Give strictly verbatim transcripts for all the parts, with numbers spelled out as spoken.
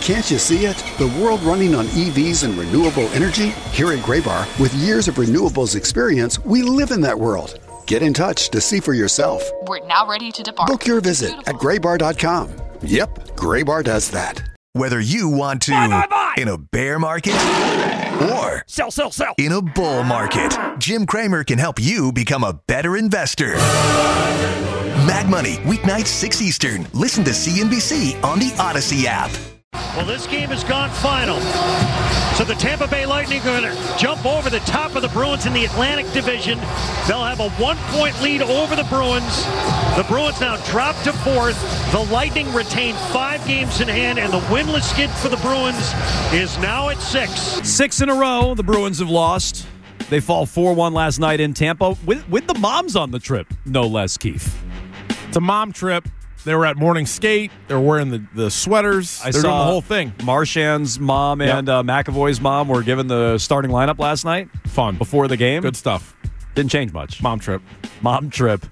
Can't you see it? The world running on E Vs and renewable energy? Here at Graybar, with years of renewables experience, we live in that world. Get in touch to see for yourself. We're now ready to depart. Book your visit at graybar dot com. Yep, Graybar does that. Whether you want to buy, buy, buy. in a bear market or sell, sell, sell. in a bull market, Jim Cramer can help you become a better investor. Mad Money, weeknights six Eastern. Listen to C N B C on the Odyssey app. Well, this game has gone final. So the Tampa Bay Lightning are going to jump over the top of the Bruins in the Atlantic Division. They'll have a one-point lead over the Bruins. The Bruins now drop to fourth. The Lightning retain five games in hand, and the winless skid for the Bruins is now at six. Six in a row, the Bruins have lost. They fall four one last night in Tampa with, with the moms on the trip, no less, Keith. It's a mom trip. They were at morning skate. They were wearing the, the sweaters. I They're saw doing the whole thing. Marchand's mom and yep. uh, McAvoy's mom were given the starting lineup last night. Fun. Before the game. Good stuff. Didn't change much. Mom trip. Mom trip.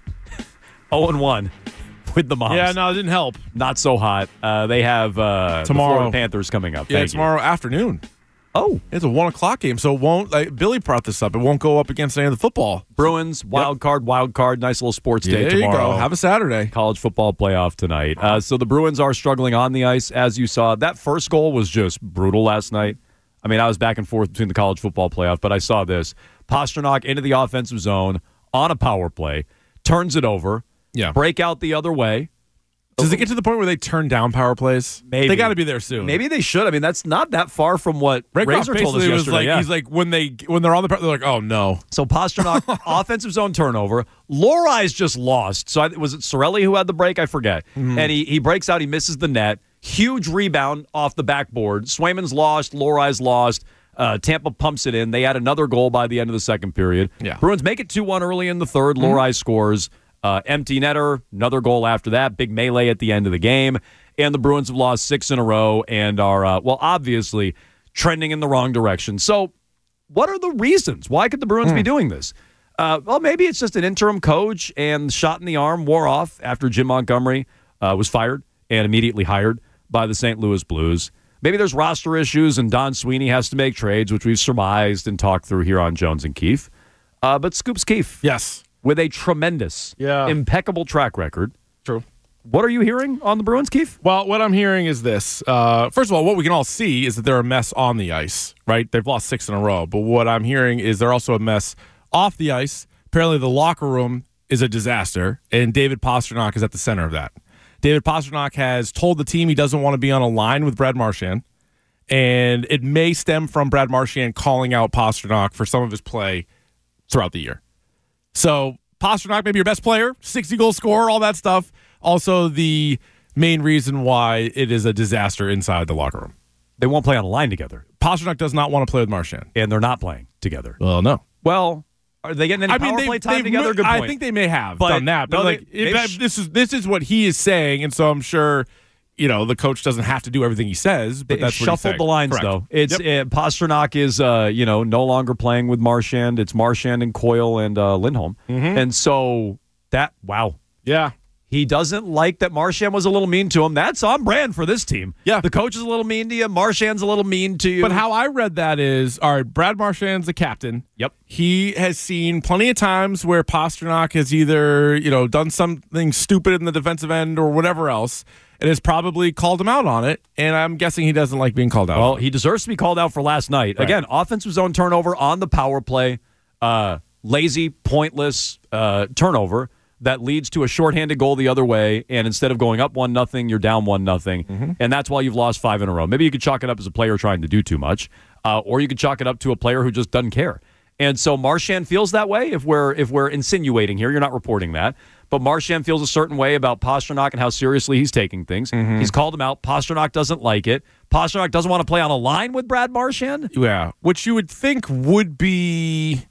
oh and one with the moms. Yeah, no, it didn't help. Not so hot. Uh, they have uh, tomorrow the Florida Panthers coming up. Yeah, Thank tomorrow you. afternoon. Oh. It's a one o'clock game, so it won't, like, Billy brought this up, it won't go up against any of the football. Bruins, wild yep. card, wild card, nice little sports day there tomorrow. There you go. Have a Saturday. College football playoff tonight. Uh, so the Bruins are struggling on the ice, as you saw. That first goal was just brutal last night. I mean, I was back and forth between the college football playoff, but I saw this. Pastrnak into the offensive zone on a power play, turns it over, yeah. break out the other way. Does it get to the point where they turn down power plays? Maybe. They got to be there soon. Maybe they should. I mean, that's not that far from what Rakoff Razor told us was yesterday. Like, yeah. He's like, when, they, when they're on the they're like, oh, no. So Pastrnak, offensive zone turnover. Lohrei's just lost. So I, was it Sorelli who had the break? I forget. Mm-hmm. And he, he breaks out. He misses the net. Huge rebound off the backboard. Swayman's lost. Lohrei's lost. Uh, Tampa pumps it in. They had another goal by the end of the second period. Yeah. Bruins make it two one early in the third. Mm-hmm. Lohrei scores. Uh, empty netter, another goal after that, big melee at the end of the game, and the Bruins have lost six in a row and are, uh, well, obviously trending in the wrong direction. So what are the reasons? Why could the Bruins mm. be doing this? Uh, well, maybe it's just an interim coach, and the shot in the arm wore off after Jim Montgomery uh, was fired and immediately hired by the Saint Louis Blues. Maybe there's roster issues, and Don Sweeney has to make trades, which we've surmised and talked through here on Jones and Keefe. Uh, but Scoops Keefe. Yes. With a tremendous, yeah. impeccable track record. True. What are you hearing on the Bruins, Keefe? Well, what I'm hearing is this. Uh, first of all, what we can all see is that they're a mess on the ice, right? They've lost six in a row. But what I'm hearing is they're also a mess off the ice. Apparently the locker room is a disaster, and David Pastrnak is at the center of that. David Pastrnak has told the team he doesn't want to be on a line with Brad Marchand, and it may stem from Brad Marchand calling out Pastrnak for some of his play throughout the year. So Pastrnak, maybe your best player, sixty-goal scorer, all that stuff. Also the main reason why it is a disaster inside the locker room. They won't play on a line together. Pastrnak does not want to play with Marchand. And they're not playing together. Well, no. Well, are they getting any I power mean, they, play time they, together? Good point. I think they may have but, done that. But no, like, they, it, sh- this is this is what he is saying, and so I'm sure... You know, the coach doesn't have to do everything he says, but they that's what he's saying. shuffled the lines, Correct. though. It's yep. uh, Pastrnak is, uh, you know, no longer playing with Marchand. It's Marchand and Coyle and uh, Lindholm. Mm-hmm. And so that, wow. Yeah. He doesn't like that Marchand was a little mean to him. That's on brand for this team. Yeah. The coach is a little mean to you. Marchand's a little mean to you. But how I read that is, all right, Brad Marchand's the captain. Yep. He has seen plenty of times where Pastrnak has either, you know, done something stupid in the defensive end or whatever else, and has probably called him out on it, and I'm guessing he doesn't like being called out. Well, he deserves to be called out for last night. Right. Again, offensive zone turnover on the power play, uh, lazy, pointless uh, turnover that leads to a shorthanded goal the other way, and instead of going up one nothing, you're down one nothing, mm-hmm. and that's why you've lost five in a row. Maybe you could chalk it up as a player trying to do too much, uh, or you could chalk it up to a player who just doesn't care. And so Marchand feels that way. If we're if we're insinuating here, you're not reporting that, but Marchand feels a certain way about Pastrnak and how seriously he's taking things. Mm-hmm. He's called him out. Pastrnak doesn't like it. Pastrnak doesn't want to play on a line with Brad Marchand. Yeah, which you would think would be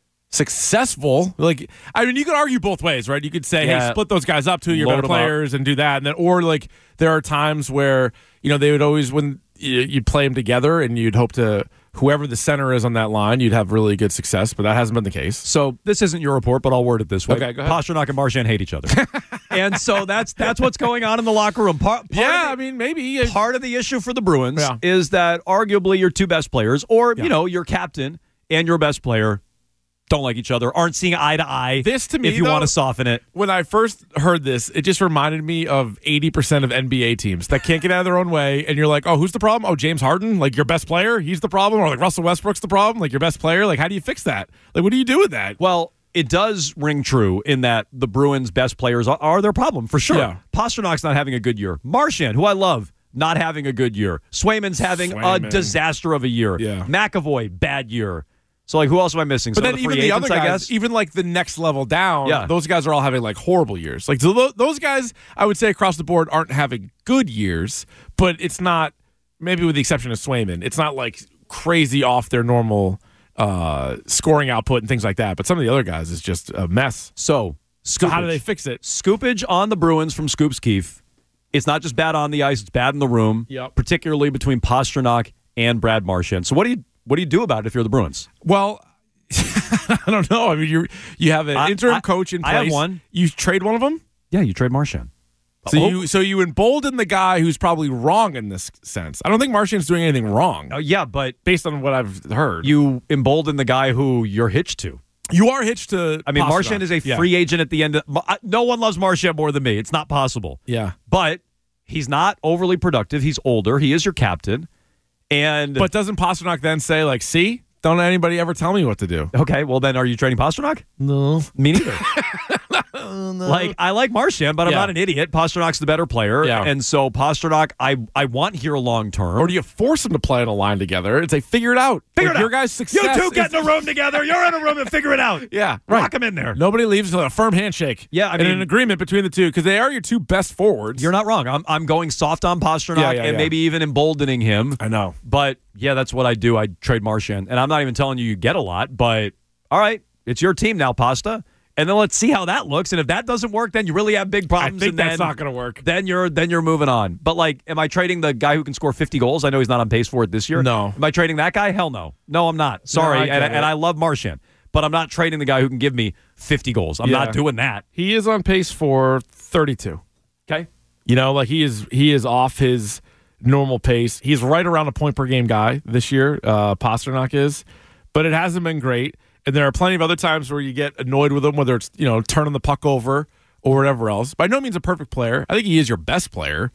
successful. Like, I mean, you could argue both ways, right? You could say, yeah. hey, split those guys up, two of your Load better players, up. and do that. And then, or like, there are times where, you know, they would always, when you'd play them together and you'd hope to, whoever the center is on that line, you'd have really good success, but that hasn't been the case. So this isn't your report, but I'll word it this way. Okay, go ahead. Pastrnak and Marchand hate each other. And so that's that's what's going on in the locker room. Part, part yeah, the, I mean, maybe. Part of the issue for the Bruins yeah. is that arguably your two best players, or, yeah. you know, your captain and your best player, don't like each other, aren't seeing eye to eye. This, to me, if you though, want to soften it. When I first heard this, it just reminded me of eighty percent of N B A teams that can't get out of their own way. And you're like, oh, who's the problem? Oh, James Harden, like your best player? He's the problem? Or like Russell Westbrook's the problem? Like your best player? Like, how do you fix that? Like, what do you do with that? Well, it does ring true in that the Bruins' best players are, are their problem, for sure. Yeah. Pasternak's not having a good year. Marchand, who I love, not having a good year. Swayman's having Swayman. a disaster of a year. Yeah. McAvoy, bad year. So, like, who else am I missing? But Some then of the even free the agents, other I guys, guess? even like the next level down, Yeah. those guys are all having like horrible years. Like so th- those guys, I would say across the board aren't having good years, but it's not, maybe with the exception of Swayman, it's not like crazy off their normal uh, scoring output and things like that. But some of the other guys is just a mess. So, So how do scoopage. they fix it? Scoopage on the Bruins from Scoops Keefe. It's not just bad on the ice; it's bad in the room. Yep. Particularly between Pasternak and Brad Marchand. So, what do you what do you do about it if you're the Bruins? Well, I don't know. I mean, you you have an I- interim I- coach in I place. have one. You trade one of them. Yeah, you trade Marchand. So Oh. you so you embolden the guy who's probably wrong in this sense. I don't think Marchand's doing anything wrong, Oh, yeah, but based on what I've heard. you embolden the guy who you're hitched to. You are hitched to. I mean, Pasternak. Marchand is a Yeah. free agent at the end. Of, no one loves Marchand more than me. It's not possible. Yeah, But he's not overly productive. He's older. He is your captain. And but doesn't Pasternak then say like, "See, don't anybody ever tell me what to do"? okay, well then, are you trading Pasternak? No. Me neither. Like, I like Marchand, but I'm Yeah. not an idiot. Pasternak's the better player. Yeah. And so Pasternak, I, I want here long term. Or do you force them to play on a line together and say, "Figure it out"? Figure Like, it out. Your guys' success. You two get is- in a room together. You're in a room and figure it out. Yeah, Lock right. them in there. Nobody leaves with a firm handshake. Yeah, I and mean- an agreement between the two because they are your two best forwards. You're not wrong. I'm, I'm going soft on Pasternak Yeah, yeah, and yeah. maybe even emboldening him. I know. But yeah, that's what I do. I trade Marchand. And I'm not even telling you you get a lot, but all right, it's your team now, Pasta. And then let's see how that looks. And if that doesn't work, then you really have big I problems. think and that's then, not going to work. Then you're then you're moving on. But like, am I trading the guy who can score fifty goals? I know he's not on pace for it this year. No. Am I trading that guy? Hell no. No, I'm not. Sorry. No, I get and, it. and I love Marchand, but I'm not trading the guy who can give me fifty goals. I'm Yeah. not doing that. He is on pace for thirty-two. Okay. You know, like he is he is off his normal pace. He's right around a point per game guy this year. Uh, Pasternak is, but it hasn't been great. And there are plenty of other times where you get annoyed with him, whether it's you know turning the puck over or whatever else. By no means a perfect player. I think he is your best player,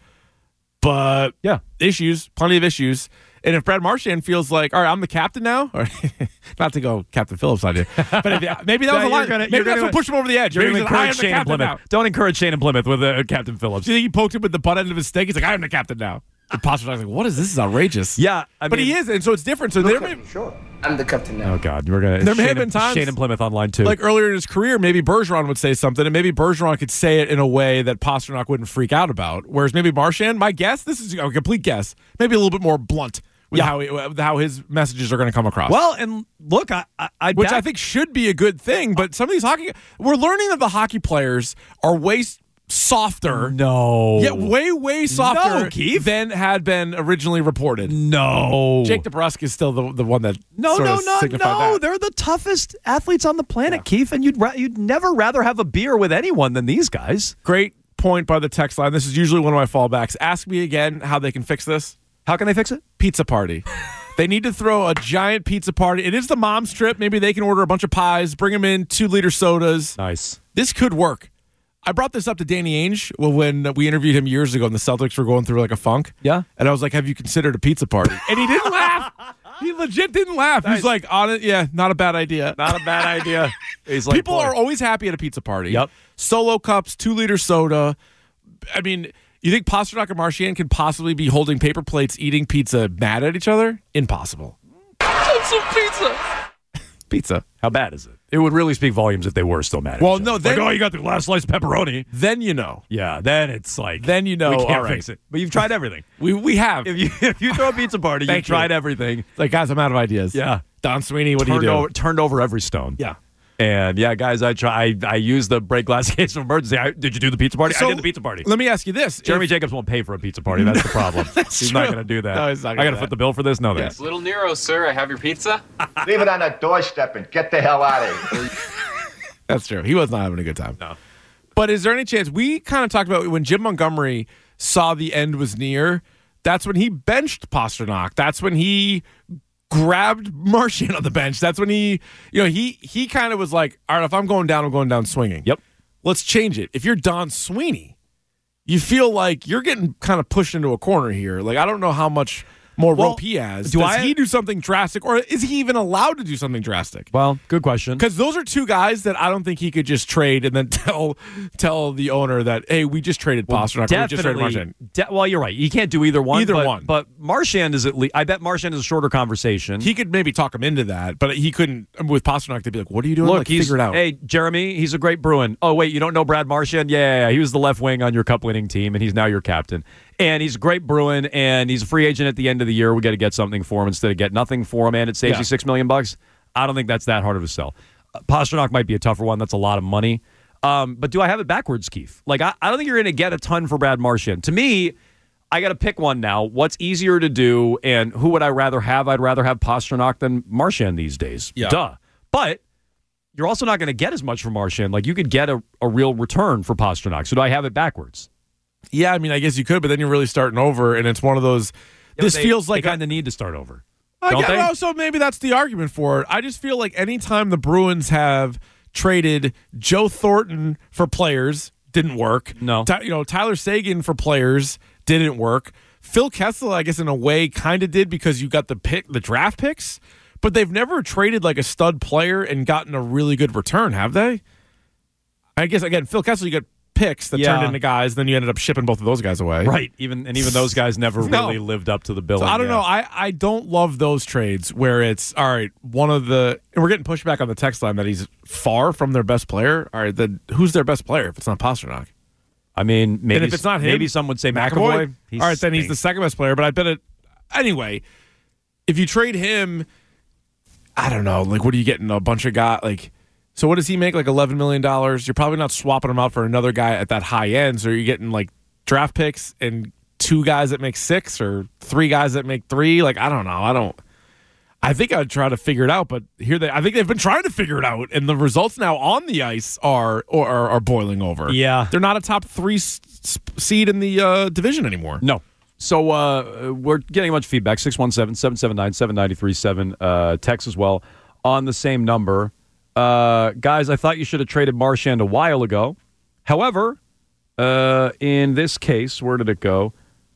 but Yeah. issues, plenty of issues. And if Brad Marchand feels like, all right, I'm the captain now, or not to go Captain Phillips on you, but if, maybe that was Yeah, a you're line. gonna- Maybe you're that's gonna- what pushed him over the edge. You're Maybe going he to said, I am encourage the Shane and captain Plymouth. now. Don't encourage Shane and Plymouth with uh, Captain Phillips. Do you think he poked him with the butt end of his stick? He's like, I am the captain now. And Pasternak's like, what is this? This is outrageous. Yeah, I but mean- he is, and so it's different. So there may, Sure. I'm the captain now. Oh God, we're gonna. There may Shane have been and- times- Shane and Plymouth on line two. like earlier in his career, maybe Bergeron would say something, and maybe Bergeron could say it in a way that Pasternak wouldn't freak out about. Whereas maybe Marchand, my guess, this is a complete guess, maybe a little bit more blunt with Yeah. how he, with how his messages are going to come across. well, and look, I, I, I which I think should be a good thing. But some of these hockey, we're learning that the hockey players are way s- softer. no, Yeah, way, way softer No, Keith. than had been originally reported. no, Jake DeBrusk is still the, the one that No, sort no, of no, signified no. that. They're the toughest athletes on the planet, Keith, and you'd ra- you'd never rather have a beer with anyone than these guys. Great point by the text line. This is usually one of my fallbacks. Ask me again how they can fix this. How can they fix it? Pizza party. They need to throw a giant pizza party. It is the mom's trip. Maybe they can order a bunch of pies, bring them in, two liter sodas. Nice. This could work. I brought this up to Danny Ainge when we interviewed him years ago and the Celtics were going through like a funk. Yeah. And I was like, have you considered a pizza party? And he didn't laugh. He legit didn't laugh. He's like, on it, yeah, not a bad idea. Not a bad idea. He's like, People boy. are always happy at a pizza party. Yep. Solo cups, two liter soda. I mean, you think Pasternak and Marchand can possibly be holding paper plates, eating pizza, mad at each other? Impossible. some pizza. Pizza. How bad is it? It would really speak volumes if they were still mad at Well, each no, other. then- like, oh, you got the last slice of pepperoni. Then you know. Yeah, then it's like Then you know, we can't all right. fix it. But you've tried everything. We we have. If you if you throw a pizza party, you've Thank you. tried everything. Like, guys, I'm out of ideas. Yeah. Don Sweeney, what turned do you do? Over, turned over every stone. Yeah. And yeah, guys, I try. I, I used the break glass case of emergency. I, did you do the pizza party? So, I did the pizza party. Let me ask you this. Jeremy If- Jacobs won't pay for a pizza party. That's the problem. He's not true. going to do that. No, he's not I gonna got to do foot that. the bill for this. No, thanks. Little Nero, sir, I have your pizza. Leave it on the doorstep and get the hell out of here. That's true. He was not having a good time. No. But is there any chance, we kind of talked about when Jim Montgomery saw the end was near, that's when he benched Pastrnak. That's when he grabbed Marchand on the bench. That's when he, you know, he he kind of was like, all right, if I'm going down, I'm going down swinging. Yep. Let's change it. If you're Don Sweeney, you feel like you're getting kind of pushed into a corner here. Like, I don't know how much more well, rope he has. Do Does I, he do something drastic, or is he even allowed to do something drastic? Well, good question. Because those are two guys that I don't think he could just trade and then tell tell the owner that, hey, we just traded well, Pastrnak. We just traded Marchand. De- well, you're right. You can't do either one. Either but, one. But Marchand is at least. I bet Marchand is a shorter conversation. He could maybe talk him into that, but he couldn't. With Pastrnak, they'd be like, what are you doing? Look, like, he's, figure it out. Hey, Jeremy, he's a great Bruin. Oh, wait, you don't know Brad Marchand? Yeah, yeah, yeah. He was the left wing on your cup-winning team, and he's now your captain. And he's a great Bruin, and he's a free agent at the end of the year. We got to get something for him instead of get nothing for him, and it saves Yeah. you six million bucks. I don't think that's that hard of a sell. Uh, Pastrnak might be a tougher one. That's a lot of money. Um, but do I have it backwards, Keith? Like, I, I don't think you're going to get a ton for Brad Marchand. To me, I got to pick one now. What's easier to do, and who would I rather have? I'd rather have Pastrnak than Marchand these days. Yeah. Duh. But you're also not going to get as much for Marchand. Like, you could get a, a real return for Pastrnak. So do I have it backwards? Yeah, I mean, I guess you could, but then you're really starting over, and it's one of those. Yeah, this they, feels like they kind of need to start over. I don't get, they? well, so maybe that's the argument for it. I just feel like anytime the Bruins have traded Joe Thornton for players, didn't work. No. Ty, you know, Tyler Seguin for players, didn't work. Phil Kessel, I guess in a way, kind of did because you got the pick, the draft picks, but they've never traded like a stud player and gotten a really good return, have they? I guess again, Phil Kessel, you got picks that Yeah. turned into guys, then you ended up shipping both of those guys away. Right. Even and even those guys never No. really lived up to the billing. So I don't yeah. know. I, I don't love those trades where it's, all right, one of the, and we're getting pushback on the text line that he's far from their best player. All right, then who's their best player if it's not Pastrnak? I mean, maybe and if it's not him, maybe some would say McAvoy. He All right, then he's the stinks. second best player, but I bet it, anyway, if you trade him, I don't know, like what are you getting? A bunch of guys, like, so what does he make? Like eleven million dollars? You're probably not swapping him out for another guy at that high end. So you're getting like draft picks and two guys that make six or three guys that make three. Like, I don't know. I don't. I think I'd try to figure it out, but here they. I think they've been trying to figure it out, and the results now on the ice are or are, are boiling over. Yeah. They're not a top three s- s- seed in the uh, division anymore. No. So uh, we're getting much feedback. six one seven, seven seven nine, seven nine three seven. Uh, text as well on the same number. Uh, guys, I thought you should have traded Marchand a while ago. However, uh, in this case, where did it go?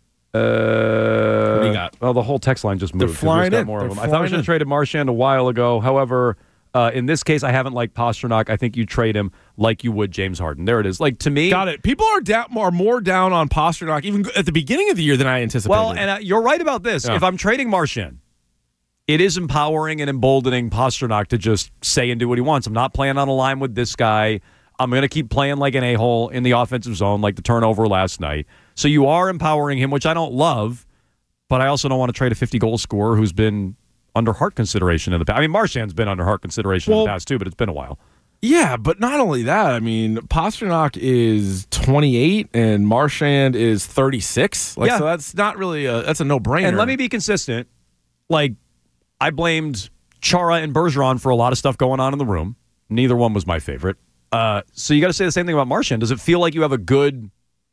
Uh, What do you got? Well, the whole text line just moved. 'cause we flying just got in. more They're of them. I thought we flying should have in. traded Marchand a while ago. However, uh, in this case, I haven't liked Pastrnak. I think you trade him like you would James Harden. There it is. Like, to me, Got it. People are down, are more down on Pastrnak even at the beginning of the year than I anticipated. well, and uh, you're right about this. Yeah. If I'm trading Marchand, it is empowering and emboldening Pastrnak to just say and do what he wants. I'm not playing on a line with this guy. I'm going to keep playing like an a-hole in the offensive zone, like the turnover last night. So you are empowering him, which I don't love, but I also don't want to trade a fifty-goal scorer who's been under Hart consideration in the past. I mean, Marchand's been under Hart consideration in Well, the past, too, but it's been a while. yeah, but not only that. I mean, Pastrnak is twenty-eight and Marchand is thirty-six. Like, Yeah. so that's not really a that's a no brainer. And let me be consistent. Like, I blamed Chara and Bergeron for a lot of stuff going on in the room. Neither one was my favorite. Uh, so you got to say the same thing about Marchand. Does it feel like you have a good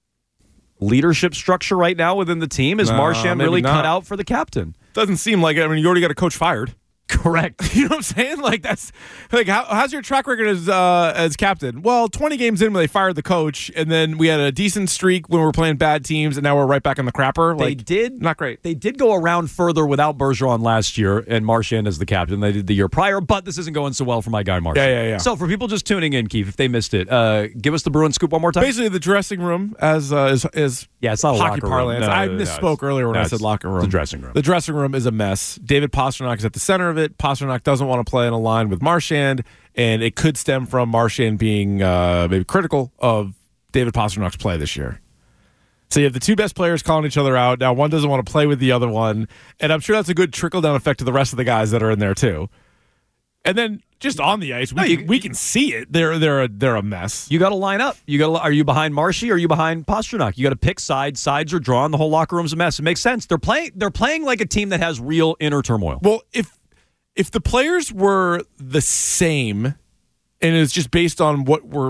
leadership structure right now within the team? Is No, Marchand maybe really not. cut out for the captain? doesn't seem like it. I mean, you already got a coach fired. Correct. You know what I'm saying? Like that's like how, how's your track record as uh, as captain? Well, twenty games in when they fired the coach, and then we had a decent streak when we were playing bad teams, and now we're right back in the crapper. They Like, did not great. They did go around further without Bergeron last year and Marchand as the captain. They did the year prior, but this isn't going so well for my guy Marchand. Yeah, yeah, yeah. So for people just tuning in, Keith, if they missed it, uh, give us the Bruins scoop one more time. Basically, the dressing room as uh, is is Yeah, it's not a hockey locker room. parlance. No, I no, no, misspoke it's- earlier when no, I it's said locker room. the dressing room. The dressing room is a mess. David Pastrnak is at the center of it. Pastrnak doesn't want to play in a line with Marchand, and it could stem from Marchand being uh, maybe critical of David Pasternak's play this year. So you have the two best players calling each other out. Now one doesn't want to play with the other one, and I'm sure that's a good trickle-down effect to the rest of the guys that are in there too. And then just on the ice, we, No, you- can, we can see it. They're they're a, they're a mess. You got to line up. You got. Are you behind Marshy or are you behind Pastrnak? You got to pick sides. Sides are drawn. The whole locker room's a mess. It makes sense. They're playing. They're playing like a team that has real inner turmoil. Well, if if the players were the same, and it's just based on what we're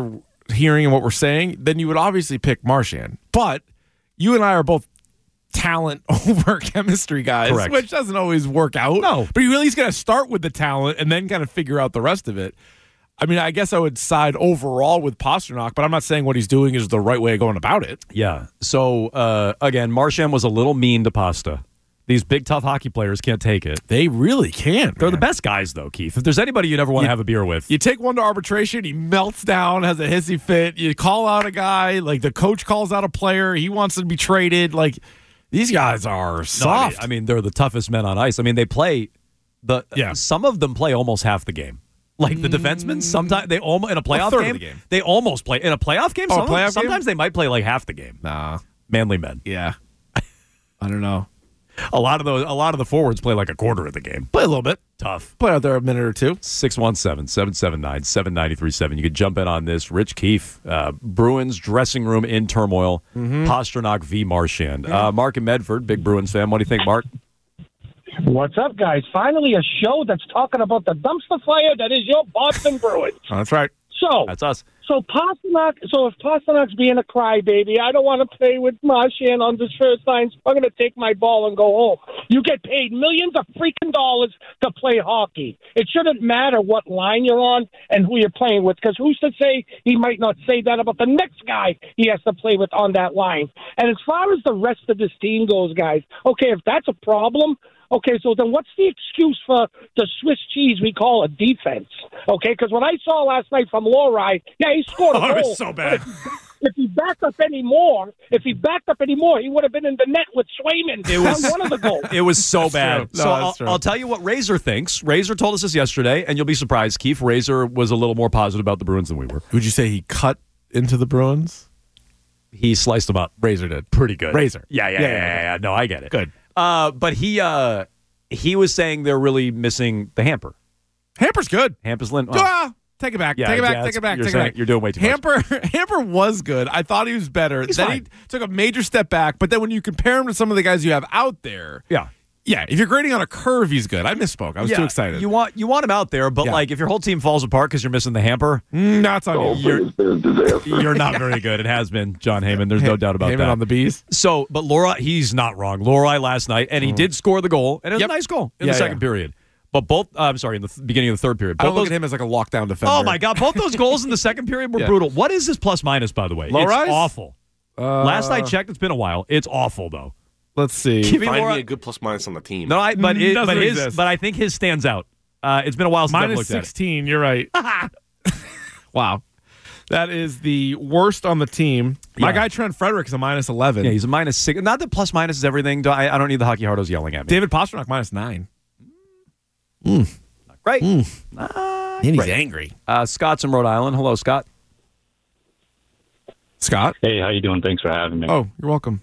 hearing and what we're saying, then you would obviously pick Marchand. But you and I are both talent over chemistry guys, Correct. which doesn't always work out. No. But you at least got to start with the talent and then kind of figure out the rest of it. I mean, I guess I would side overall with Pastrnak, but I'm not saying what he's doing is the right way of going about it. Yeah. So, uh, again, Marchand was a little mean to Pasta. These big, tough hockey players can't take it. They really can. They're man. the best guys, though, Keith. If there's anybody you'd ever want to have a beer with. You take one to arbitration, he melts down, has a hissy fit. You call out a guy, like the coach calls out a player, he wants to be traded. Like, these guys are soft. No, I, mean, I mean, they're the toughest men on ice. I mean, they play the. Yeah. Some of them play almost half the game. Like the defensemen, sometimes they almost in a playoff third of game, the game. They almost play in a playoff game. Oh, some, playoff sometimes game? they might play like half the game. Nah. Manly men. Yeah. I don't know. A lot of those. A lot of the forwards play like a quarter of the game. Play a little bit. Tough. Play out there a minute or two. six one seven, seven seven nine, seven nine three seven. You could jump in on this. Rich Keefe, uh, Bruins dressing room in turmoil. Mm-hmm. Pastrnak v. Marchand. Uh, Mark in Medford, big Bruins fan. What do you think, Mark? What's up, guys? Finally a show that's talking about the dumpster fire that is your Boston Bruins. Oh, that's right. So, That's us. so Pastrnak, so if Pasternak's being a crybaby, I don't want to play with Marchand on this first line. So I'm going to take my ball and go home. You get paid millions of freaking dollars to play hockey. It shouldn't matter what line you're on and who you're playing with, because who's to say he might not say that about the next guy he has to play with on that line? And as far as the rest of this team goes, guys, okay, if that's a problem, okay, so then what's the excuse for the Swiss cheese we call a defense? Okay, because what I saw last night from Lohrei, yeah, he scored a Oh, goal. it was so bad. If he backed up any more, if he backed up any more, he would have been in the net with Swayman. It was on one of the goals. It was so That's bad. true. No, so that's I'll, true. I'll tell you what Razor thinks. Razor told us this yesterday, and you'll be surprised, Keith. Razor was a little more positive about the Bruins than we were. Would you say he cut into the Bruins? He sliced them up. Razor did. Pretty good. Razor. Yeah, yeah, Yeah, yeah, yeah, yeah. yeah. No, I get it. Good. Uh, but he uh, he was saying they're really missing the hamper. Hamper's good. Hamper's Lynn. Ah, take it back. Yeah, take it back. yeah, take it back. you're Take saying- it back. you're doing way too much. Hamper, Hamper was good. I thought he was better. He's then fine. he took a major step back. But then when you compare him to some of the guys you have out there, Yeah. yeah, if you're grading on a curve, he's good. I misspoke. I was Yeah, too excited. You want you want him out there, but Yeah. like if your whole team falls apart because you're missing the hamper, Mm, no, it's on you. you're, you're not very good. It has been John Heyman. There's no doubt about Heyman that. on the bees. So, but Laura, he's not wrong. Lohrei last night, and he did score the goal, and it was Yep. a nice goal in Yeah, the second yeah. period. But both, uh, I'm sorry, in the th- beginning of the third period. I Both don't look those, at him as like a lockdown defender. oh my God, both those goals in the second period were Yeah. brutal. What is his plus minus, by the way? Lohrei's? It's awful. Uh, Last I checked, it's been a while. It's awful though. Let's see. Give me Find Laura- me a good plus minus on the team. No, I, but Mm, it, doesn't but his, exist. but I think his stands out. Uh, it's been a while since I've Minus looked at it. sixteen. You're right. Wow. That is the worst on the team. My Yeah. guy Trent Frederick is a minus eleven. Yeah, he's a minus six. Not that plus minus is everything. Do- I, I don't need the hockey hardos yelling at me. David Pastrnak minus nine. Right. And he's angry. Uh, Scott's in Rhode Island. Hello, Scott. Scott? Hey, how you doing? Thanks for having me. Oh, you're welcome.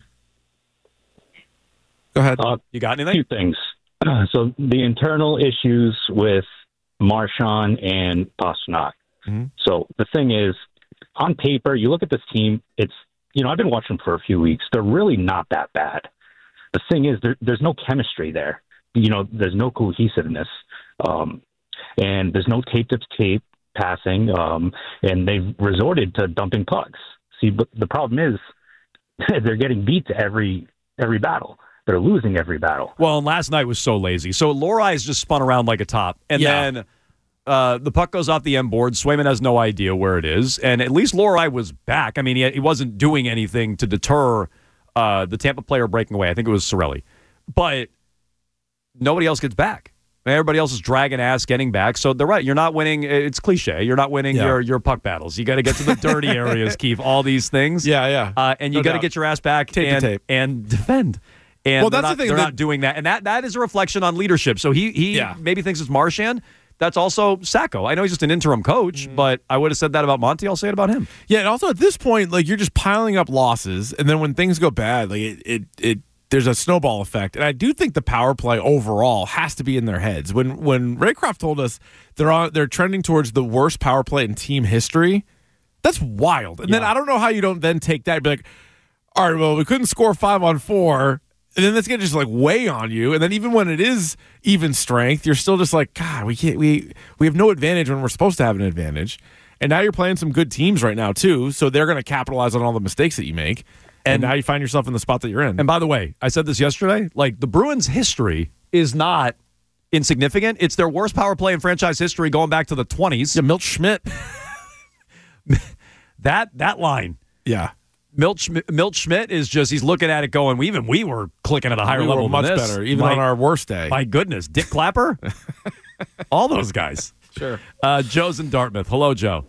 Go ahead. Uh, You got a anything? few things. So the internal issues with Marchand and Pastrnak. Mm-hmm. So the thing is, on paper, you look at this team, it's, you know, I've been watching them for a few weeks. They're really not that bad. The thing is, there, there's no chemistry there. You know, there's no cohesiveness. Um, and there's no tape to tape passing. Um, and they've resorted to dumping pucks. See, but the problem is they're getting beat to every every battle. They're losing every battle. Well, and last night was so lazy. So Lohrai's just spun around like a top. And Yeah. then uh, the puck goes off the end board. Swayman has no idea where it is. And at least Lohrei was back. I mean, he, he wasn't doing anything to deter uh, the Tampa player breaking away. I think it was Cirelli. But nobody else gets back. Everybody else is dragging ass, getting back. So they're right. You're not winning. It's cliche. You're not winning Yeah. your, your puck battles. You got to get to the dirty areas, Keith, all these things. Yeah, yeah. Uh, and you No got to doubt. get your ass back Tape to and, tape. and defend. And Well, they're that's not, the thing, They're that- not doing that. And that that is a reflection on leadership. So he he Yeah. maybe thinks it's Marchand. That's also Sacco. I know he's just an interim coach, but I would have said that about Monty. I'll say it about him. Yeah, and also at this point, like you're just piling up losses, and then when things go bad, like it, it, it there's a snowball effect. And I do think the power play overall has to be in their heads. When when Raycroft told us they're on, they're trending towards the worst power play in team history, that's wild. And then Yeah. I don't know how you don't then take that and be like, all right, well, we couldn't score five on four. And then that's gonna just like weigh on you. And then even when it is even strength, you're still just like, God, we can't we we have no advantage when we're supposed to have an advantage. And now you're playing some good teams right now, too. So they're going to capitalize on all the mistakes that you make. And, and now you find yourself in the spot that you're in. And by the way, I said this yesterday, like the Bruins' history is not insignificant. It's their worst power play in franchise history going back to the twenties. Yeah, Milt Schmidt. that that line. Yeah. Milt, Schmidt, Milt Schmidt is just, he's looking at it going, we, even we were clicking at a higher we level were much than this. better, even my, on our worst day. My goodness. Dick Clapper? All those guys. Sure. Uh, Joe's in Dartmouth. Hello, Joe.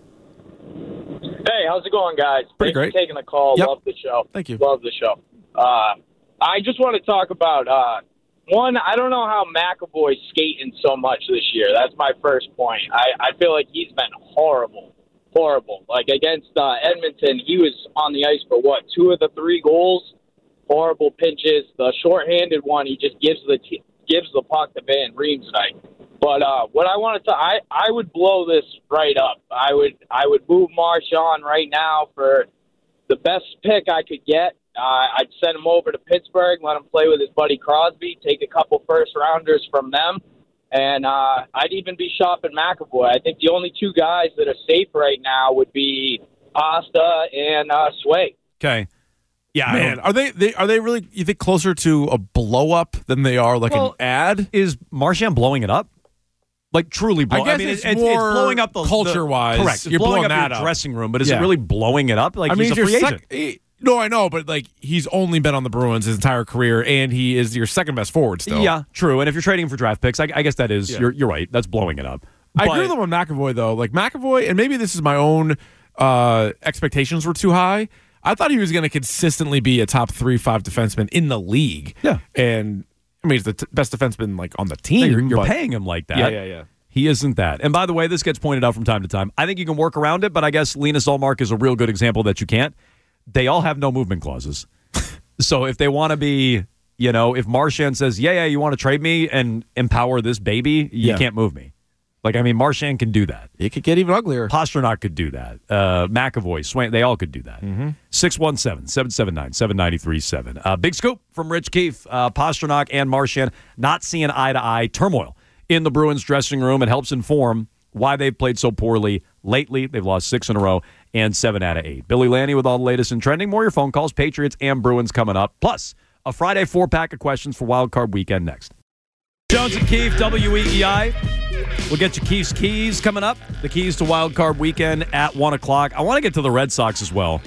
Hey, how's it going, guys? Pretty Thanks for great. taking the call. Yep. Love the show. Thank you. Love the show. Uh, I just want to talk about, uh, one, I don't know how McAvoy's skating so much this year. That's my first point. I, I feel like he's been horrible. Horrible. Like against uh, Edmonton, he was on the ice for what, two of the three goals? Horrible pinches. The shorthanded one, he just gives the t- gives the puck to Van Riemsdyk. But uh, what I wanted to, I, I would blow this right up. I would I would move Marchand right now for the best pick I could get. Uh, I'd send him over to Pittsburgh, let him play with his buddy Crosby, take a couple first rounders from them. And uh, I'd even be shopping McAvoy. I think the only two guys that are safe right now would be Pasta and uh, Sway. Okay. Yeah, Man, are they, they are they really, you think, closer to a blow up than they are like well, an ad? Is Marchand blowing it up? Like truly blowing? I guess I mean, it's, it's, more it's blowing up the culture wise. Correct. It's You're blowing, blowing up that your up. dressing room, but is Yeah. it really blowing it up? Like I mean, he's a your free agent. sec- he, no, I know, but like he's only been on the Bruins his entire career, and he is your second best forward still. Yeah, true. And if you're trading him for draft picks, I, I guess that is Yeah. you're you're right. That's blowing it up. I But- agree with him on McAvoy though. Like McAvoy, and maybe this is my own uh, expectations were too high. I thought he was going to consistently be a top three, five defenseman in the league. Yeah, and I mean he's the t- best defenseman like on the team. No, you're you're but- paying him like that. Yeah, yeah, yeah. He isn't that. And by the way, this gets pointed out from time to time. I think you can work around it, but I guess Linus Ullmark is a real good example that you can't. They all have no movement clauses. So if they want to be, you know, if Marchand says, yeah, yeah, you want to trade me and empower this baby, you Yeah. can't move me. Like, I mean, Marchand can do that. It could get even uglier. Pasternak could do that. Uh, McAvoy, Swain, they all could do that. six one seven, seven seven nine, seven nine three seven. Uh, big scoop from Rich Keefe. Uh, Pasternak and Marchand not seeing eye-to-eye turmoil in the Bruins dressing room. It helps inform why they've played so poorly lately. They've lost six in a row and seven out of eight. Billy Lanny with all the latest in trending. More of your phone calls, Patriots and Bruins coming up. Plus, a Friday four-pack of questions for Wild Card Weekend next. Jones and Keefe, W E E I. We'll get you Keefe's keys coming up. The keys to Wild Card Weekend at one o'clock. I want to get to the Red Sox as well.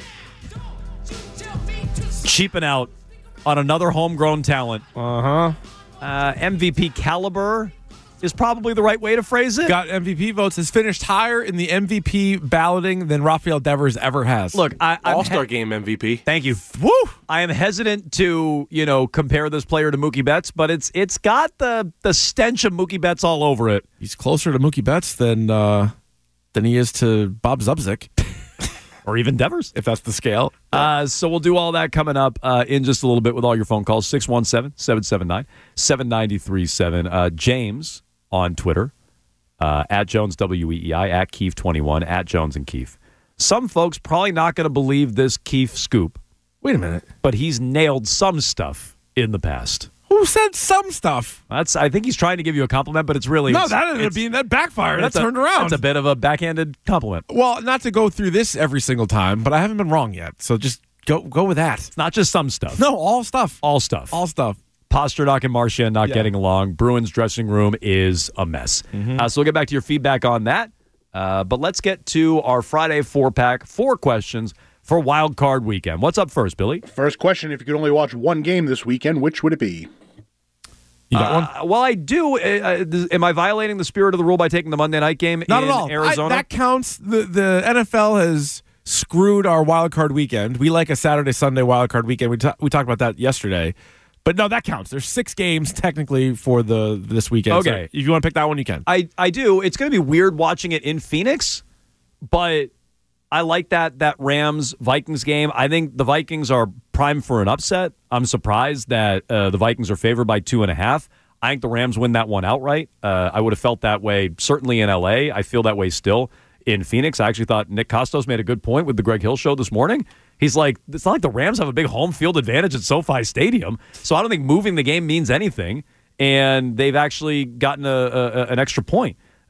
Cheaping out on another homegrown talent. Uh-huh. Uh, M V P caliber is probably the right way to phrase it. Got M V P votes, has finished higher in the M V P balloting than Rafael Devers ever has. Look, I, I'm All-Star he- Game M V P. Thank you. Woo! I am hesitant to, you know, compare this player to Mookie Betts, but it's it's got the the stench of Mookie Betts all over it. He's closer to Mookie Betts than uh, than he is to Bob Zubzik. Or even Devers. If that's the scale. Uh, so we'll do all that coming up uh, in just a little bit with all your phone calls. six one seven, seven seven nine, seven nine three seven. Uh, James on Twitter, uh, at Jones W E E I, at Keefe twenty-one, at Jones and Keefe. Some folks probably not going to believe this Keefe scoop. Wait a minute. But he's nailed some stuff in the past. Who said some stuff? That's. I think he's trying to give you a compliment, but it's really No, it's, that ended up it's, being that backfired. That that's a- turned around. That's a bit of a backhanded compliment. Well, not to go through this every single time, but I haven't been wrong yet. So just go go with that. It's not just some stuff. No, all stuff. All stuff. All stuff. Pasternak and Marchand not Yeah. getting along. Bruins dressing room is a mess. Mm-hmm. Uh, so we'll get back to your feedback on that. Uh, but let's get to our Friday four-pack, four questions for Wild Card Weekend. What's up first, Billy? First question, if you could only watch one game this weekend, which would it be? You got uh, one? Well, I do. Uh, uh, th- am I violating the spirit of the rule by taking the Monday night game Not in at all. Arizona? I, that counts. The the N F L has screwed our wild card weekend. We like a Saturday, Sunday wild card weekend. We ta- we talked about that yesterday. But no, that counts. There's six games technically for the this weekend. Okay. So if you want to pick that one, you can. I, I do. It's going to be weird watching it in Phoenix, but I like that that Rams Vikings game. I think the Vikings are primed for an upset. I'm surprised that uh, the Vikings are favored by two and a half. I think the Rams win that one outright. Uh, I would have felt that way certainly in L A. I feel that way still in Phoenix. I actually thought Nick Kostos made a good point with the Greg Hill show this morning. He's like, it's not like the Rams have a big home field advantage at SoFi Stadium, so I don't think moving the game means anything. And they've actually gotten a, a, an extra point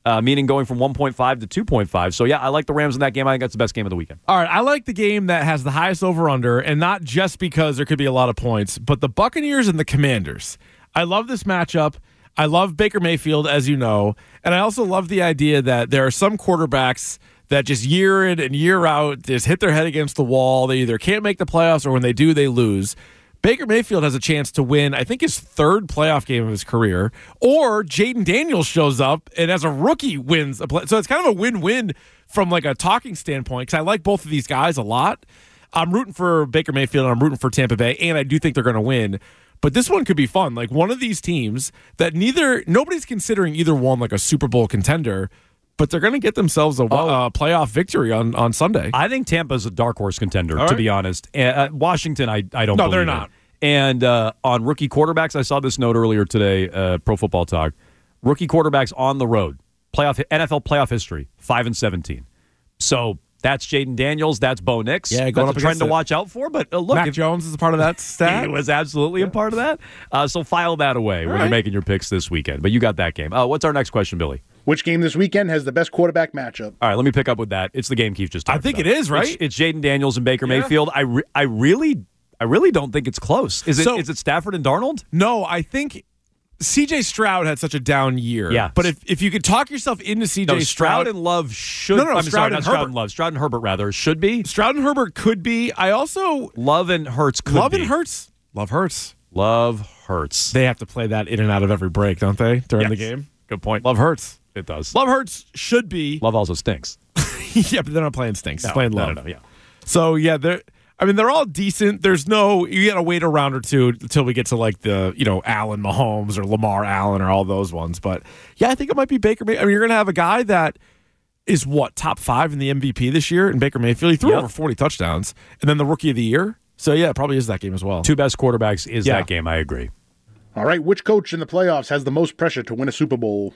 uh, meaning going from one point five to two point five. So, yeah, I like the Rams in that game. I think that's the best game of the weekend. All right, I like the game that has the highest over-under, and not just because there could be a lot of points, but the Buccaneers and the Commanders. I love this matchup. I love Baker Mayfield, as you know, and I also love the idea that there are some quarterbacks that just year in and year out just hit their head against the wall. They either can't make the playoffs or when they do, they lose. Baker Mayfield has a chance to win, I think, his third playoff game of his career, or Jaden Daniels shows up and as a rookie wins a play. So it's kind of a win-win from like a talking standpoint because I like both of these guys a lot. I'm rooting for Baker Mayfield and I'm rooting for Tampa Bay, and I do think they're going to win. But this one could be fun. Like one of these teams that neither nobody's considering either one like a Super Bowl contender, but they're going to get themselves a Oh. uh, playoff victory on, on Sunday. I think Tampa's a dark horse contender, All to right. be honest. Uh, Washington, I, I don't No, believe they're in. not. And uh, on rookie quarterbacks, I saw this note earlier today, uh, Pro Football Talk. Rookie quarterbacks on the road, playoff N F L playoff history, five and seventeen. So that's Jaden Daniels. That's Bo Nix. Yeah, going that's up a trend against to it. watch out for. But uh, look, Mac if, Jones is a part of that stat. he was absolutely a part of that. Uh, so file that away when right. you're making your picks this weekend. But you got that game. Uh, what's our next question, Billy? Which game this weekend has the best quarterback matchup? All right, let me pick up with that. It's the game Keith just talked I think about. it is, right? It's, it's Jaden Daniels and Baker Yeah. Mayfield. I, re- I really I really don't think it's close. Is it So- is it Stafford and Darnold? No, I think C J Stroud had such a down year. Yeah. But if, if you could talk yourself into C J No, Stroud, Stroud and Love should No, no, no, I'm Stroud sorry, and not Stroud Herbert. and Love. Stroud and Herbert rather should be. Stroud and Herbert could be. I also Love and Hurts could love be. and Hurts. Love Hurts. Love Hurts. They have to play that in and out of every break, don't they? During the Yes. game. Good point. Love Hurts. It does. Love Hurts should be. Love also stinks. Yeah, but they're not playing stinks. It's playing no, love. no, no, yeah. So yeah, they're. I mean, they're all decent. There's no, you got to wait a round or two until we get to like the, you know, Allen Mahomes or Lamar Allen or all those ones. But yeah, I think it might be Baker. May- I mean, you're going to have a guy that is what, top five in the M V P this year in Baker Mayfield. He threw Yep. over forty touchdowns and then the rookie of the year. So yeah, it probably is that game as well. Two best quarterbacks is Yeah. that game. I agree. All right, which coach in the playoffs has the most pressure to win a Super Bowl?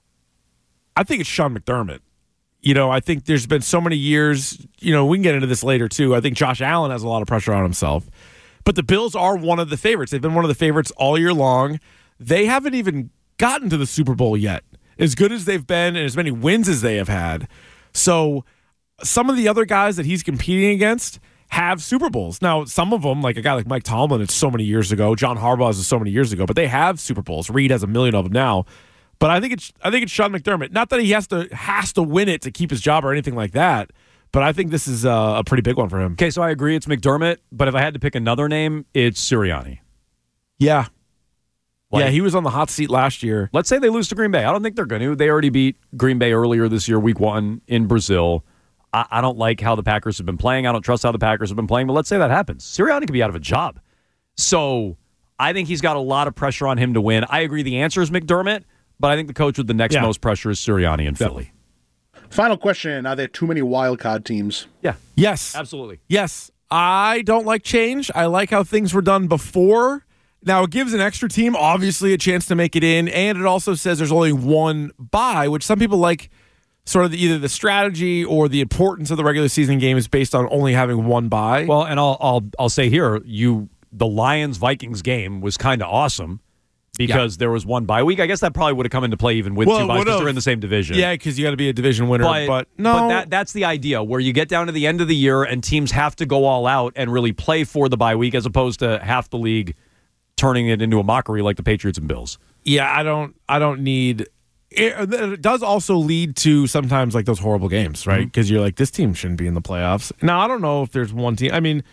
I think it's Sean McDermott. You know, I think there's been so many years, you know, we can get into this later too. I think Josh Allen has a lot of pressure on himself. But the Bills are one of the favorites. They've been one of the favorites all year long. They haven't even gotten to the Super Bowl yet. As good as they've been and as many wins as they have had. So some of the other guys that he's competing against have Super Bowls. Now, some of them, like a guy like Mike Tomlin, it's so many years ago. John Harbaugh's is so many years ago, but they have Super Bowls. Reed has a million of them now. But I think it's I think it's Sean McDermott. Not that he has to has to win it to keep his job or anything like that, but I think this is uh, a pretty big one for him. Okay, so I agree it's McDermott, but if I had to pick another name, it's Sirianni. Yeah. Like- yeah, he was on the hot seat last year. Let's say they lose to Green Bay. I don't think they're going to. They already beat Green Bay earlier this year, week one in Brazil. I, I don't like how the Packers have been playing. I don't trust how the Packers have been playing, but let's say that happens. Sirianni could be out of a job. So I think he's got a lot of pressure on him to win. I agree the answer is McDermott, but I think the coach with the next Yeah. most pressure is Sirianni in Philly. Final question, are there too many wild card teams? Yeah, Yes. absolutely. Yes. I don't like change. I like how things were done before. Now, it gives an extra team, obviously, a chance to make it in, and it also says there's only one bye, which some people like sort of the, either the strategy or the importance of the regular season game is based on only having one bye. Well, and I'll I'll I'll say here, you the Lions Vikings game was kind of awesome because there was one bye week. I guess that probably would have come into play even with Well, two byes would've. because they're in the same division. Yeah, because you got to be a division winner. But, But, no, but that that's the idea where you get down to the end of the year and teams have to go all out and really play for the bye week as opposed to half the league turning it into a mockery like the Patriots and Bills. yeah, I don't. I don't need. It, it does also lead to sometimes like those horrible games, right? Because you're like, this team shouldn't be in the playoffs. Now, I don't know if there's one team. I mean,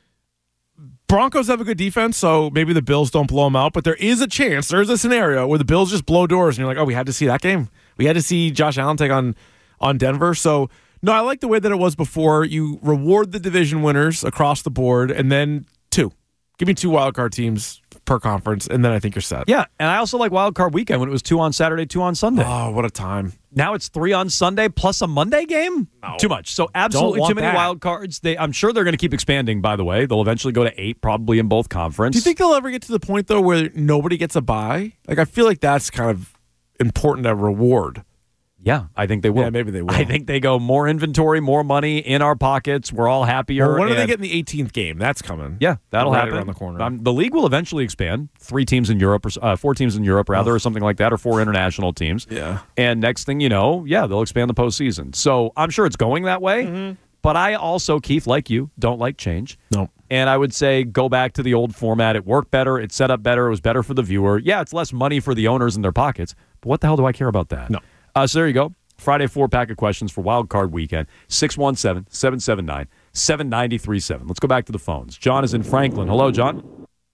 Broncos have a good defense, so maybe the Bills don't blow them out. But there is a chance, there is a scenario where the Bills just blow doors, and you're like, oh, we had to see that game. We had to see Josh Allen take on on Denver. So no, I like the way that it was before. You reward the division winners across the board, and then two. Give me two wild card teams per conference, and then I think you're set. Yeah, and I also like Wild Card Weekend when it was two on Saturday, two on Sunday. Oh, what a time. Now it's three on Sunday plus a Monday game? No. Too much. So absolutely want too many that. wild cards. They, I'm sure they're going to keep expanding, by the way. They'll eventually go to eight, probably in both Do conferences. you think they'll ever get to the point, though, where nobody gets a bye? Like, I feel like that's kind of important to reward. Yeah, I think they will. Yeah, maybe they will. I think they go more inventory, more money in our pockets. We're all happier. Well, when do they and- get in the eighteenth game? That's coming. Yeah, that'll right happen. around the corner. Um, the league will eventually expand. Three teams in Europe, or uh, four teams in Europe, rather, or something like that, or four international teams. Yeah. And next thing you know, yeah, they'll expand the postseason. So I'm sure it's going that way. Mm-hmm. But I also, Keith, like you, don't like change. No. And I would say go back to the old format. It worked better. It set up better. It was better for the viewer. Yeah, it's less money for the owners in their pockets. But what the hell do I care about that? No. Uh, so there you go. Friday four-pack of questions for Wild Card Weekend. six one seven, seven seven nine, seven nine three seven. Let's go back to the phones. John is in Franklin. Hello, John.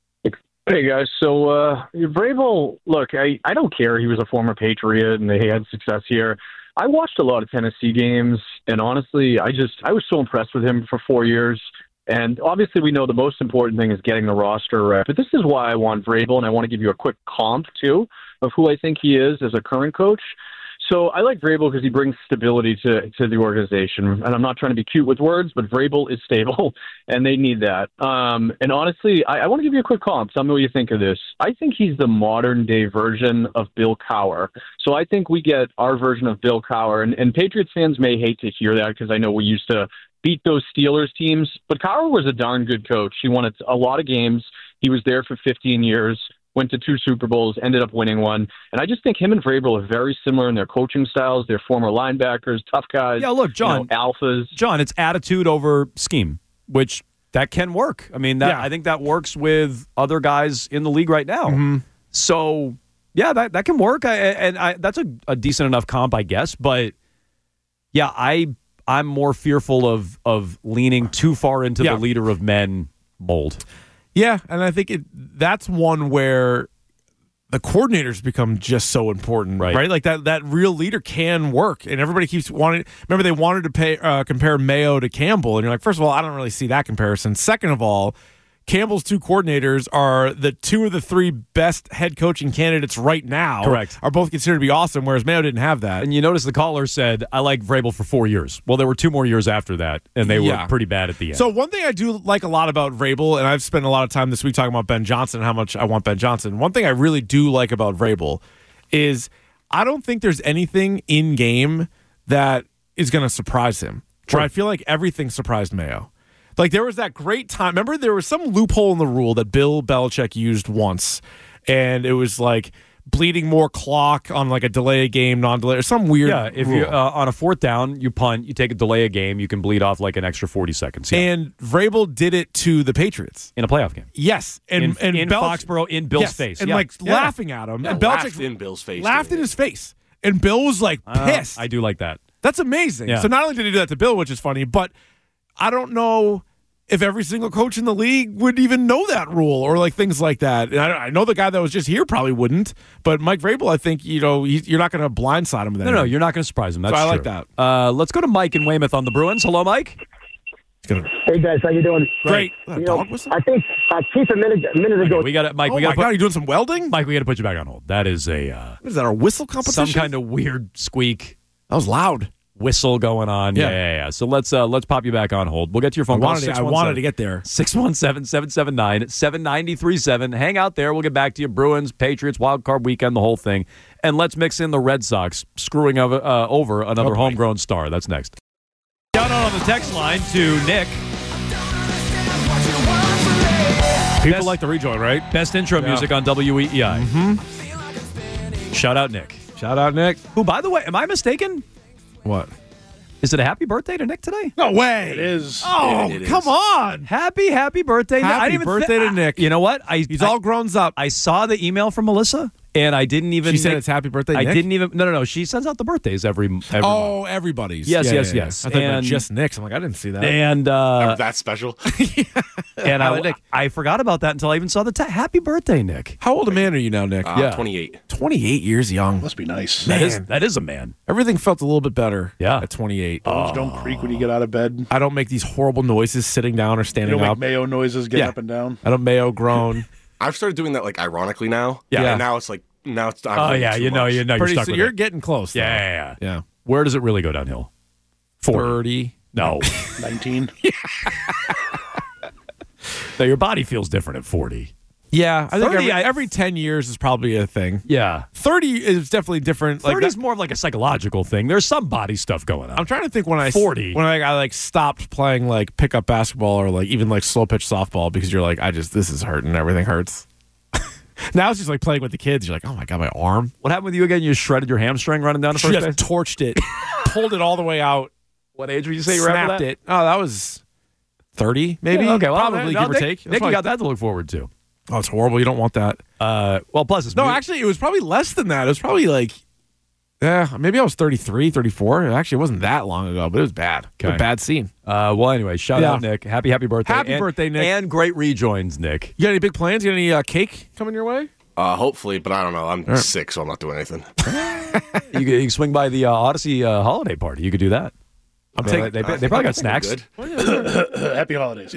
Hey, guys. So, uh, Vrabel, look, I, I don't care. He was a former Patriot, and they had success here. I watched a lot of Tennessee games, and honestly, I just I was so impressed with him for four years. And obviously, we know the most important thing is getting the roster right. But this is why I want Vrabel, and I want to give you a quick comp, too, of who I think he is as a current coach. So I like Vrabel because he brings stability to, to the organization. And I'm not trying to be cute with words, but Vrabel is stable, and they need that. Um, and honestly, I, I want to give you a quick comp. Tell me what you think of this. I think he's the modern-day version of Bill Cowher. So I think we get our version of Bill Cowher. And, and Patriots fans may hate to hear that because I know we used to beat those Steelers teams. But Cowher was a darn good coach. He won a lot of games. He was there for fifteen years. Went to two Super Bowls, ended up winning one. And I just think him and Vrabel are very similar in their coaching styles. They're former linebackers, tough guys. Yeah, look, John. You know, alphas. John, it's attitude over scheme, which that can work. I mean, that Yeah. I think that works with other guys in the league right now. Mm-hmm. So, yeah, that, that can work. I, and I, that's a, a decent enough comp, I guess. But, yeah, I, I'm more fearful of, of leaning too far into Yeah. the leader of men mold. Yeah, and I think it that's one where the coordinators become just so important, Right. right? Like that that real leader can work, and everybody keeps wanting. Remember, they wanted to pay uh, compare Mayo to Campbell, and you're like, first of all, I don't really see that comparison. Second of all, Campbell's two coordinators are the two of the three best head coaching candidates right now. Correct. Are both considered to be awesome, whereas Mayo didn't have that. And you notice the caller said, I like Vrabel for four years. Well, there were two more years after that, and they Yeah. were pretty bad at the end. So one thing I do like a lot about Vrabel, and I've spent a lot of time this week talking about Ben Johnson and how much I want Ben Johnson. One thing I really do like about Vrabel is I don't think there's anything in game that is going to surprise him. Where I feel like everything surprised Mayo. Like there was that great time. Remember, there was some loophole in the rule that Bill Belichick used once, and it was like bleeding more clock on like a delay a game, non-delay, or some weird. Yeah, if rule. you uh, on a fourth down, you punt, you take a delay a game, you can bleed off like an extra forty seconds. Yeah. And Vrabel did it to the Patriots in a playoff game. Yes, and in, and in Belich- Foxborough, in Bill's yes, face, and yeah. like Yeah. laughing at him. Yeah, and laughed Belichick in Bill's face. laughed in his face, and Bill was like Uh, pissed. I do like that. That's amazing. Yeah. So not only did he do that to Bill, which is funny, but I don't know if every single coach in the league would even know that rule or like things like that. And I, I know the guy that was just here probably wouldn't, but Mike Vrabel, I think, you know, he, you're not going to blindside him with that. No, no, you're not going to surprise him. That's So I true. like that. Uh, let's go to Mike in Weymouth on the Bruins. Hello, Mike. Hey guys, how you doing? Great. You know, I think uh, Keith a minute a minute ago. We got to Mike. Oh we my got to God, put you doing some welding? Mike. We got to put you back on hold. That is a uh, What is that, a whistle competition? some kind of weird squeak That was loud. whistle going on. Yeah, Yeah. yeah, yeah. So let's uh, let's pop you back on hold. We'll get to your phone I call. wanted, to, I wanted to get there. six one seven, seven seven nine, seven nine three seven. Hang out there. We'll get back to you. Bruins, Patriots, wild card weekend, the whole thing. And let's mix in the Red Sox screwing over, uh, over another Oh, boy. homegrown star. That's next. Shout out on the text line to Nick. People Best- like the rejoin, right? Best intro Yeah. music on W E E I. Mm-hmm. Shout out Nick. Shout out, Nick. Who, by the way, am I mistaken? What? Is it a happy birthday to Nick today? No way. It is. Oh, It- it come is. on. Happy, happy birthday. Happy I didn't even birthday thi- to Nick. You know what? I, He's I, all grown up. I saw the email from Melissa, and I didn't even. She said make- it's happy birthday, I Nick? didn't even. No, no, no. She sends out the birthdays every. every Oh, month. everybody's. Yes, Yeah, yes, yeah, yeah. yes. I thought you meant And- just Nick's. I'm like, I didn't see that. And uh, That's special. and Highlight I, Nick. I forgot about that until I even saw the te- happy birthday, Nick. How old a man are you now, Nick? Uh, Yeah. twenty-eight. twenty-eight years young. Must be nice. That is Man. that is a man. Everything felt a little bit better Yeah. at twenty-eight. Bones don't creak when you get out of bed. I don't make these horrible noises sitting down or You standing don't make up. mayo noises getting Yeah. up and down. I don't mayo groan. I've started doing that like ironically now. Yeah. And now it's like now it's. I'm Oh doing yeah, too you know, much. you know, you're Pretty stuck so with you're it. getting close. though. Yeah, yeah, yeah. Yeah. Where does it really go downhill? forty. thirty. No. nineteen. No, your body feels different at forty. Yeah. I think thirty, every, I- every ten years is probably a thing. Yeah. thirty thirty is definitely different. Like thirty is that, more of like a psychological thing. There's some body stuff going on. I'm trying to think when I forty when I, I like stopped playing like pickup basketball or like even like slow pitch softball because you're like I just this is hurting, everything hurts. Now it's just like playing with the kids. You're like, oh my god, my arm. What happened with you again? You shredded your hamstring running down the first Just base? torched it, pulled it all the way out. What age would you say you were Snapped after that? it. Oh, that was thirty, maybe. Yeah, okay, well, probably well, give or Nick, take. That's Nick, you why- got that to look forward to. Oh, it's horrible. You don't want that. Uh, well, plus it's no. mu- Actually, it was probably less than that. It was probably like, yeah, maybe I was thirty-three, thirty-four. Actually, it wasn't that long ago, but it was bad. It was Okay. a bad scene. Uh, well, anyway, shout Yeah. out Nick. Happy, happy birthday. Happy And- birthday, Nick. And great rejoins, Nick. You got any big plans? You got any uh, cake coming your way? Uh, hopefully, but I don't know. I'm right. sick, so I'm not doing anything. You could, you could swing by the uh, Odyssey uh, holiday party. You could do that. I'm They- taking. they, they, I they probably got think I'm snacks. good. Happy holidays.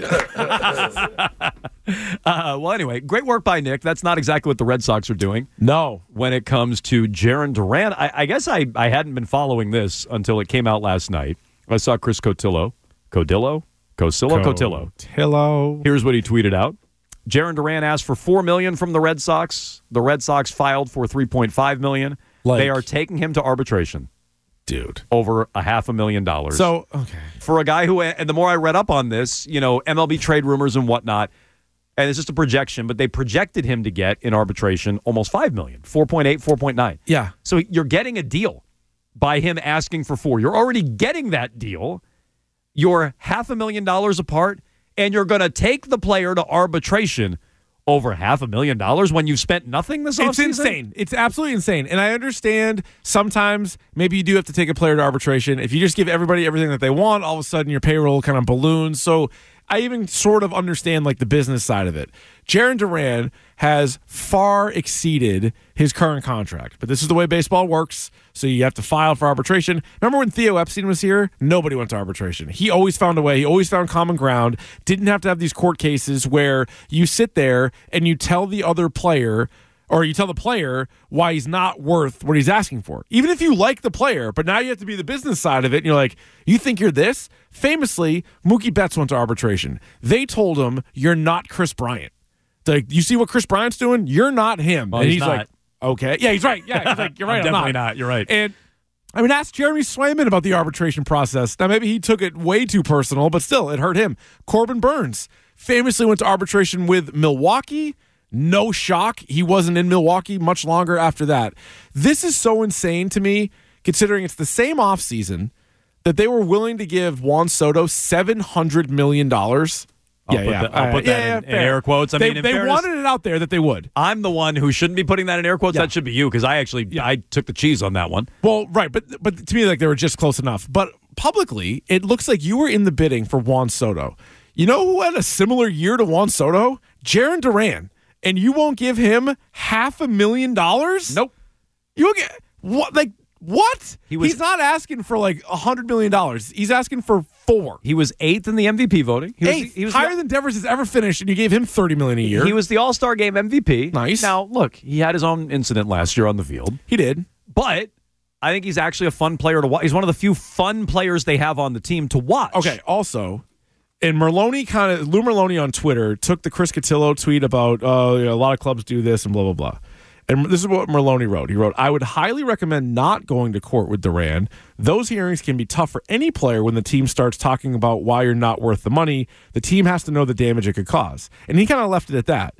Uh, well, anyway, great work by Nick. That's not exactly what the Red Sox are doing No. when it comes to Jarren Duran. I, I guess I, I hadn't been following this until it came out last night. I saw Chris Cotillo. Codillo? Cosillo? Cotillo. Cotillo. Here's what he tweeted out. Jarren Duran asked for four million dollars from the Red Sox. The Red Sox filed for three point five million dollars. Like- They are taking him to arbitration Dude. over a half a million dollars. So, okay. for a guy who, and the more I read up on this, you know, M L B trade rumors and whatnot, and it's just a projection, but they projected him to get in arbitration almost five million dollars, four point eight, four point nine. Yeah. So you're getting a deal by him asking for four. You're already getting that deal. You're half a million dollars apart, and you're going to take the player to arbitration over half a million dollars when you've spent nothing this It's offseason? insane. It's absolutely insane. And I understand sometimes maybe you do have to take a player to arbitration. If you just give everybody everything that they want, all of a sudden your payroll kind of balloons. So I even sort of understand like the business side of it. Jarren Duran has far exceeded his current contract, but this is the way baseball works. So you have to file for arbitration. Remember when Theo Epstein was here? Nobody went to arbitration. He always found a way. He always found common ground. Didn't have to have these court cases where you sit there and you tell the other player or you tell the player why he's not worth what he's asking for. Even if you like the player, but now you have to be the business side of it, and you're like, you think you're this? Famously, Mookie Betts went to arbitration. They told him, you're not Chris Bryant. They're like, you see what Chris Bryant's doing? You're not him. Well, and he's he's not. like, okay. Yeah, he's right. Yeah, he's like, you're right, I'm I'm, definitely not. not. You're right. And I mean, ask Jeremy Swayman about the arbitration process. Now, maybe he took it way too personal, but still, it hurt him. Corbin Burns famously went to arbitration with Milwaukee. No shock. He wasn't in Milwaukee much longer after that. This is so insane to me, considering it's the same offseason that they were willing to give Juan Soto seven hundred million dollars. I'll yeah, put yeah. that, I'll Uh, put yeah, that yeah, in, in fair. air quotes. I they mean, in they fairness, wanted it out there that they would. I'm the one who shouldn't be putting that in air quotes. Yeah. That should be you because I actually I took the cheese on that one. Well, right, but but to me, like they were just close enough. But publicly, it looks like you were in the bidding for Juan Soto. You know who had a similar year to Juan Soto? Jarren Duran. And you won't give him half a million dollars? Nope. You won't get what? Like what? He was- He's not asking for like a hundred million dollars. He's asking for four. He was eighth in the M V P voting. He was, Eighth, he was higher the, than Devers has ever finished, and you gave him thirty million a year. He was the All Star Game M V P. Nice. Now look, he had his own incident last year on the field, He did. but I think he's actually a fun player to watch. He's one of the few fun players they have on the team to watch. Okay. Also, and Merloni kind of Lou Merloni on Twitter took the Chris Cotillo tweet about uh, you know, a lot of clubs do this and blah blah blah. And this is what Merloni wrote. He wrote, I would highly recommend not going to court with Duran. Those hearings can be tough for any player when the team starts talking about why you're not worth the money. The team has to know the damage it could cause. And he kind of left it at that.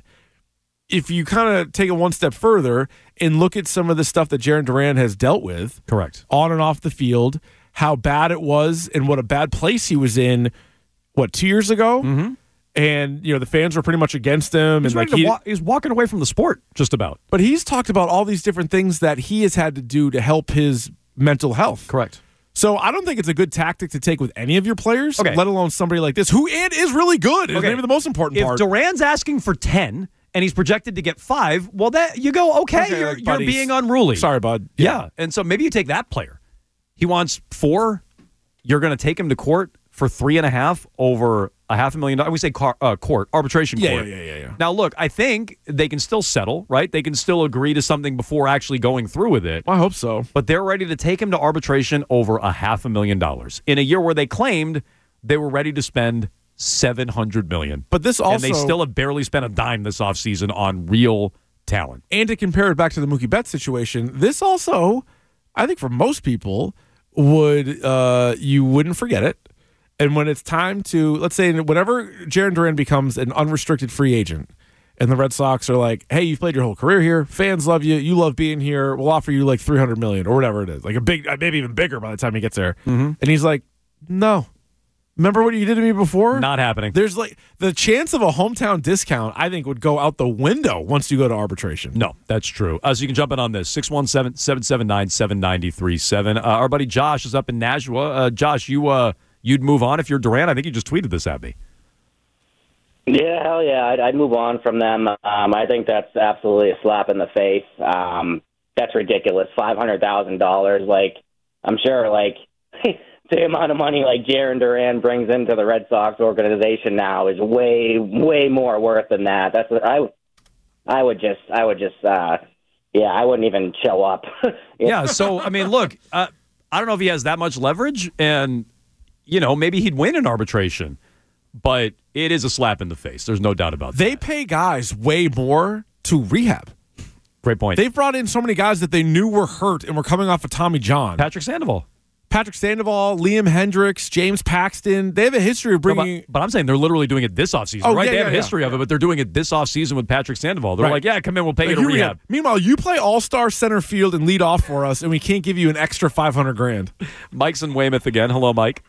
If you kind of take it one step further and look at some of the stuff that Jarren Duran has dealt with, correct, on and off the field, how bad it was and what a bad place he was in, what, two years ago? Mm-hmm. And, you know, the fans were pretty much against him. He's, and like ready to he, wa- he's walking away from the sport, just about. But he's talked about all these different things that he has had to do to help his mental health. Correct. So I don't think it's a good tactic to take with any of your players, Okay. let alone somebody like this, who and is really good. Is Okay. maybe the most important If part. Duran's asking for ten and he's projected to get five, well, that you go, okay, Okay, you're, like you're buddies. being unruly. Sorry, bud. Yeah. And so maybe you take that player. He wants four. You're going to take him to court for three and a half over a half a million dollars. We say car, uh, court, arbitration Yeah, court. yeah, yeah, yeah, yeah. Now, look, I think they can still settle, right? They can still agree to something before actually going through with it. I hope so. But they're ready to take him to arbitration over a half a million dollars in a year where they claimed they were ready to spend seven hundred million dollars. But this also. And they still have barely spent a dime this offseason on real talent. And to compare it back to the Mookie Betts situation, this also, I think for most people, would uh, you wouldn't forget it. And when it's time to, let's say, whenever Jarren Duran becomes an unrestricted free agent, and the Red Sox are like, hey, you've played your whole career here. Fans love you. You love being here. We'll offer you like three hundred million dollars or whatever it is. Like a big, maybe even bigger by the time he gets there. Mm-hmm. And he's like, no. Remember what you did to me before? Not happening. There's like the chance of a hometown discount, I think, would go out the window once you go to arbitration. No, that's true. Uh, so you can jump in on this. six one seven, seven seven nine, seven nine three seven. Uh, our buddy Josh is up in Nashua. Uh, Josh, you, uh, you'd move on if you're Durant. I think you just tweeted this at me. Yeah, hell yeah. I'd, I'd move on from them. Um, I think that's absolutely a slap in the face. Um, that's ridiculous. five hundred thousand dollars. Like, I'm sure, like, the amount of money like Jarren Duran brings into the Red Sox organization now is way, way more worth than that. That's what I, I would just, I would just, uh, yeah, I wouldn't even show up. Yeah, so, I mean, look, uh, I don't know if he has that much leverage, and, you know, maybe he'd win an arbitration, but it is a slap in the face. There's no doubt about that. They pay guys way more to rehab. Great point. They've brought in so many guys that they knew were hurt and were coming off of Tommy John. Patrick Sandoval. Patrick Sandoval, Liam Hendricks, James Paxton. They have a history of bringing... No, but, but I'm saying they're literally doing it this offseason, oh, right? Yeah, they have yeah, a history yeah. of it, but they're doing it this offseason with Patrick Sandoval. They're Right. like, yeah, come in, we'll pay Like, you to you rehab. rehab. Meanwhile, you play all-star center field and lead off for us, and we can't give you an extra five hundred grand. Mike's in Weymouth again. Hello, Mike.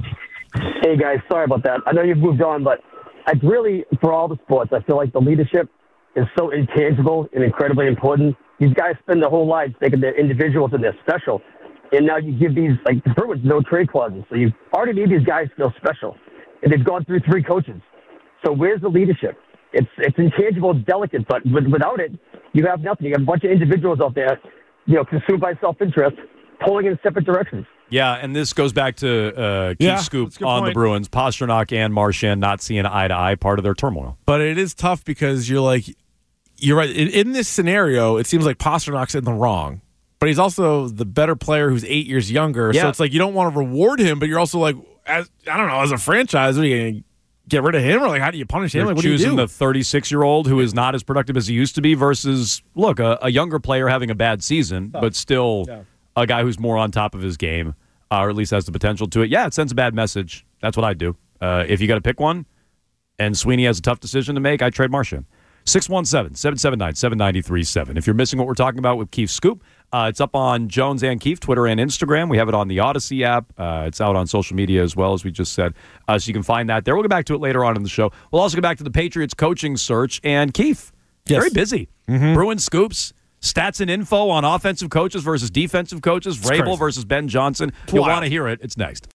Hey, guys, sorry about that. I know you've moved on, but it's really, for all the sports, I feel like the leadership is so intangible and incredibly important. These guys spend their whole lives thinking they're individuals and they're special. And now you give these, like, the Bruins no trade clauses. So you already made these guys feel special. And they've gone through three coaches. So where's the leadership? It's it's intangible, delicate, but with, without it, you have nothing. You have a bunch of individuals out there, you know, consumed by self-interest, pulling in separate directions. Yeah, and this goes back to uh, Keith Yeah, Scoop that's a good on point. the Bruins. Pasternak and Marchand not seeing eye to eye, part of their turmoil. But it is tough because you're like, you're right. In, in this scenario, it seems like Pasternak's in the wrong. But he's also the better player who's eight years younger. Yeah. So it's like you don't want to reward him, but you're also like, as I don't know, as a franchise, what are you going to get rid of him? Or like, how do you punish him? You're Like, what do you choosing do? the thirty-six-year-old who is not as productive as he used to be versus, look, a, a younger player having a bad season, but still Yeah. a guy who's more on top of his game, uh, or at least has the potential to it. Yeah, it sends a bad message. That's what I'd do. Uh, if you got to pick one, and Sweeney has a tough decision to make, I'd trade Marchand. six one seven, seven seven nine, seven nine three seven. If you're missing what we're talking about with Keith Scoop, uh, it's up on Jones and Keith, Twitter and Instagram. We have it on the Odyssey app. Uh, it's out on social media as well, as we just said. Uh, so you can find that there. We'll get back to it later on in the show. We'll also get back to the Patriots coaching search. And Keith, Yes. very busy. Mhm. Bruin scoops, stats and info on offensive coaches versus defensive coaches, Vrabel crazy. versus Ben Johnson. You'll Wow. want to hear it. It's next.